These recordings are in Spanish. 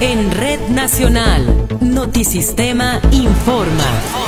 En Red Nacional, Notisistema informa.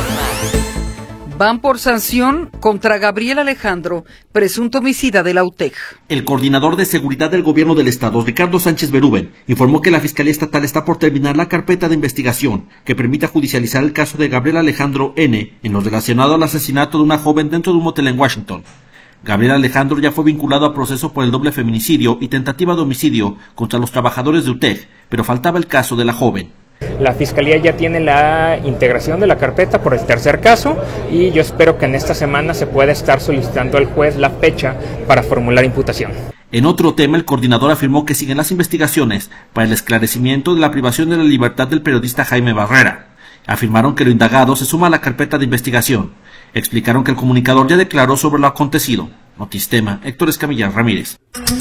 Van por sanción contra Gabriel Alejandro, presunto homicida de la UTEC. El coordinador de seguridad del gobierno del estado, Ricardo Sánchez Berúben, informó que la Fiscalía Estatal está por terminar la carpeta de investigación que permita judicializar el caso de Gabriel Alejandro N. en lo relacionado al asesinato de una joven dentro de un motel en Washington. Gabriel Alejandro ya fue vinculado a proceso por el doble feminicidio y tentativa de homicidio contra los trabajadores de UTEC, pero faltaba el caso de la joven. La Fiscalía ya tiene la integración de la carpeta por el tercer caso y yo espero que en esta semana se pueda estar solicitando al juez la fecha para formular imputación. En otro tema, el coordinador afirmó que siguen las investigaciones para el esclarecimiento de la privación de la libertad del periodista Jaime Barrera. Afirmaron que lo indagado se suma a la carpeta de investigación. Explicaron que el comunicador ya declaró sobre lo acontecido. Notistema, Héctor Escamilla Ramírez.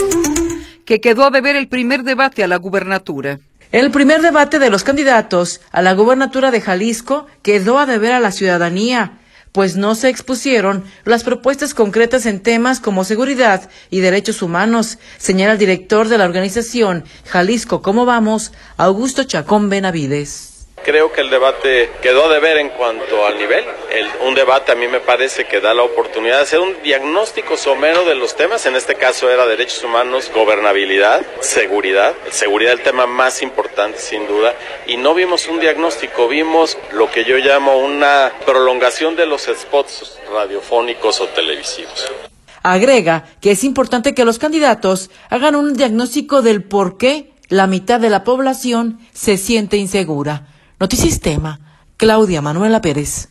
Que quedó a deber el primer debate a la gubernatura. El primer debate de los candidatos a la gubernatura de Jalisco quedó a deber a la ciudadanía, pues no se expusieron las propuestas concretas en temas como seguridad y derechos humanos, señala el director de la organización Jalisco Cómo Vamos, Augusto Chacón Benavides. Creo que el debate quedó a deber en cuanto al nivel. Un debate a mí me parece que da la oportunidad de hacer un diagnóstico somero de los temas. En este caso era derechos humanos, gobernabilidad, seguridad. Seguridad el tema más importante sin duda. Y no vimos un diagnóstico, vimos lo que yo llamo una prolongación de los spots radiofónicos o televisivos. Agrega que es importante que los candidatos hagan un diagnóstico del por qué la mitad de la población se siente insegura. Notisistema, Claudia Manuela Pérez.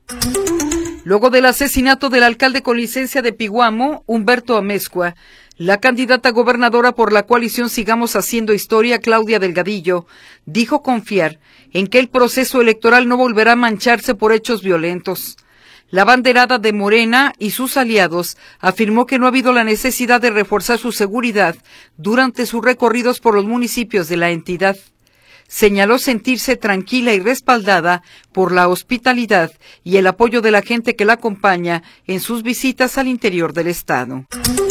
Luego del asesinato del alcalde con licencia de Piguamo, Humberto Amezcua, la candidata gobernadora por la coalición Sigamos Haciendo Historia, Claudia Delgadillo, dijo confiar en que el proceso electoral no volverá a mancharse por hechos violentos. La banderada de Morena y sus aliados afirmó que no ha habido la necesidad de reforzar su seguridad durante sus recorridos por los municipios de la entidad. Señaló sentirse tranquila y respaldada por la hospitalidad y el apoyo de la gente que la acompaña en sus visitas al interior del estado.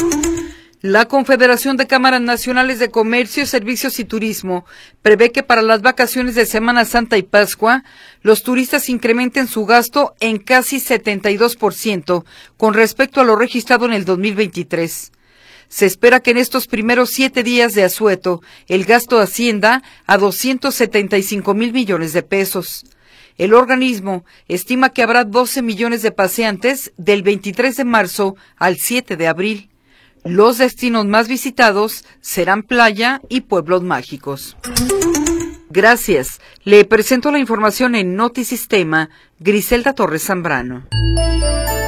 La Confederación de Cámaras Nacionales de Comercio, Servicios y Turismo prevé que para las vacaciones de Semana Santa y Pascua, los turistas incrementen su gasto en casi 72% con respecto a lo registrado en el 2023. Se espera que en estos primeros 7 días de asueto, el gasto ascienda a 275 mil millones de pesos. El organismo estima que habrá 12 millones de paseantes del 23 de marzo al 7 de abril. Los destinos más visitados serán playa y pueblos mágicos. Gracias. Le presento la información en Notisistema, Griselda Torres Zambrano.